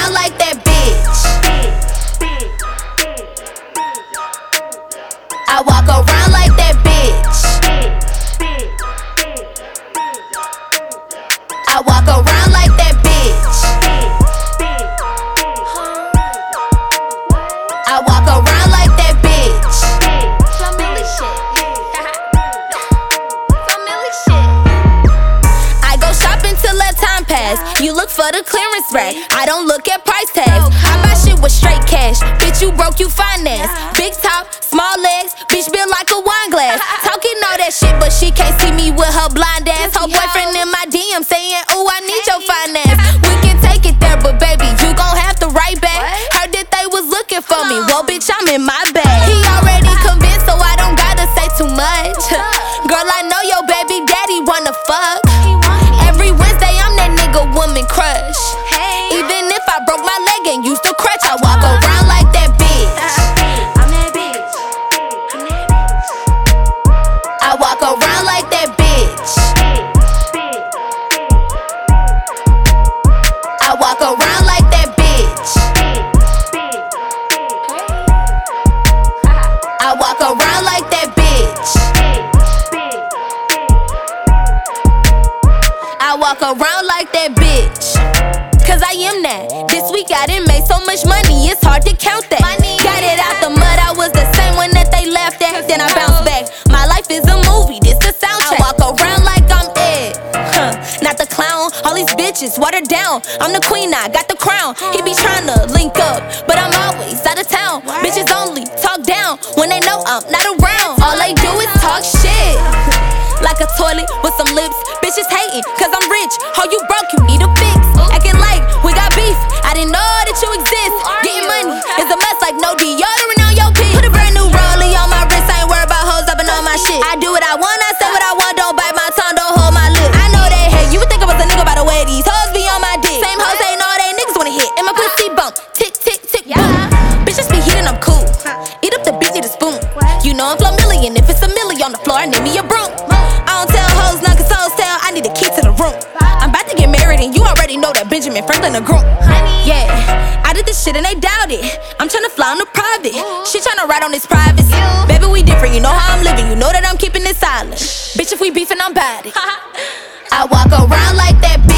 around like that bitch. I walk around like that bitch. I walk around like that bitch. I walk around like that bitch. Family shit. Family shit. I go shopping till that time pass. You look for the clearance rack. I don't look at price tags. I buy shit with straight cash. Bitch, you broke, you finance. Big top, small legs. Bitch, built like a wine glass. Talking all that shit, but she can't see me with her blind ass. Her boyfriend in my DM saying, ooh, I need your finance. We can take it there, but baby, you gon' have to write back. Heard that they was looking for me. Well, bitch, I'm in my bag. He already convinced, so I don't gotta say too much. Girl, I know your baby daddy wanna fuck. Every Wednesday, I'm that nigga woman crush. Even if I broke my leg and used to crutch, I walk around like that bitch. I walk around like that bitch. I walk around like that bitch. I walk around like that bitch. I walk around like that bitch. Cause I am that. This week I done made so much money, it's hard to count that. Got it out the mud, I was the same one that they laughed at. Then I bounced back. My life is a movie, this the soundtrack. I walk around like I'm Ed, not the clown. All these bitches watered down. I'm the queen, I got the crown. He be tryna link up, but I'm always out of town. Bitches only talk down when they know I'm not around. All they do is talk shit, like a toilet with some lips. Bitches hating, cause I'm rich. Oh, you broke, you need a fix. Acting like we got beef, I didn't know that you exist. Getting money is a mess, like no deodorant on your pick. Put a brand new rollie on my wrist, I ain't worried about hoes up and on my shit. I do what I want, I say what I want, don't bite my tongue, don't hold my lip. I know they hate, you would think I was a nigga by the way these hoes be on my dick. Same hoes ain't all they niggas wanna hit, and my pussy bump, tick, tick, tick, boom. Bitches be hitting, I'm cool. Eat up the beat, need a spoon. You know I'm flow million, if it's a milli on the floor, I need me a broom. I don't tell hoes none, cause hoes tell, I need a key to the room. I'm about to get married and you already know that Benjamin Franklin a groom. Yeah, I did this shit and they doubt it. I'm tryna fly on the private, she tryna ride on this privacy. Baby, we different, you know how I'm living, you know that I'm keeping it silent. Bitch, if we beefing, I'm bad it. I walk around like that bitch.